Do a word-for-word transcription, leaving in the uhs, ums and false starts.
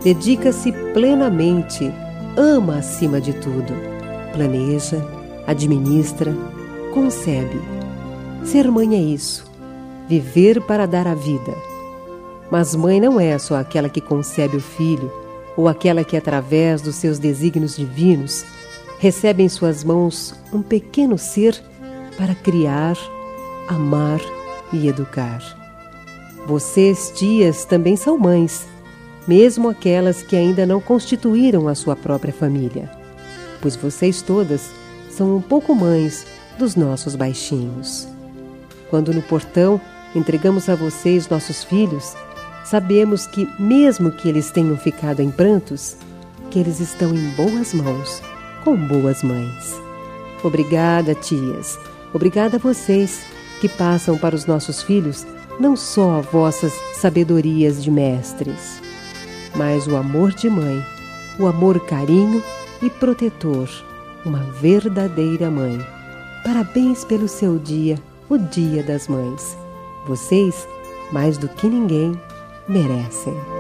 dedica-se plenamente, ama acima de tudo, planeja, administra, concebe. Ser mãe é isso, viver para dar a vida. Mas mãe não é só aquela que concebe o filho, ou aquela que, através dos seus desígnios divinos, recebe em suas mãos um pequeno ser para criar, amar e educar. Vocês, tias, também são mães, mesmo aquelas que ainda não constituíram a sua própria família, pois vocês todas são um pouco mães dos nossos baixinhos. Quando no portão entregamos a vocês nossos filhos, sabemos que, mesmo que eles tenham ficado em prantos, que eles estão em boas mãos, com boas mães. Obrigada, tias. Obrigada a vocês que passam para os nossos filhos não só vossas sabedorias de mestres, mas o amor de mãe, o amor carinho e protetor, uma verdadeira mãe. Parabéns pelo seu dia, o Dia das Mães. Vocês, mais do que ninguém, merecem.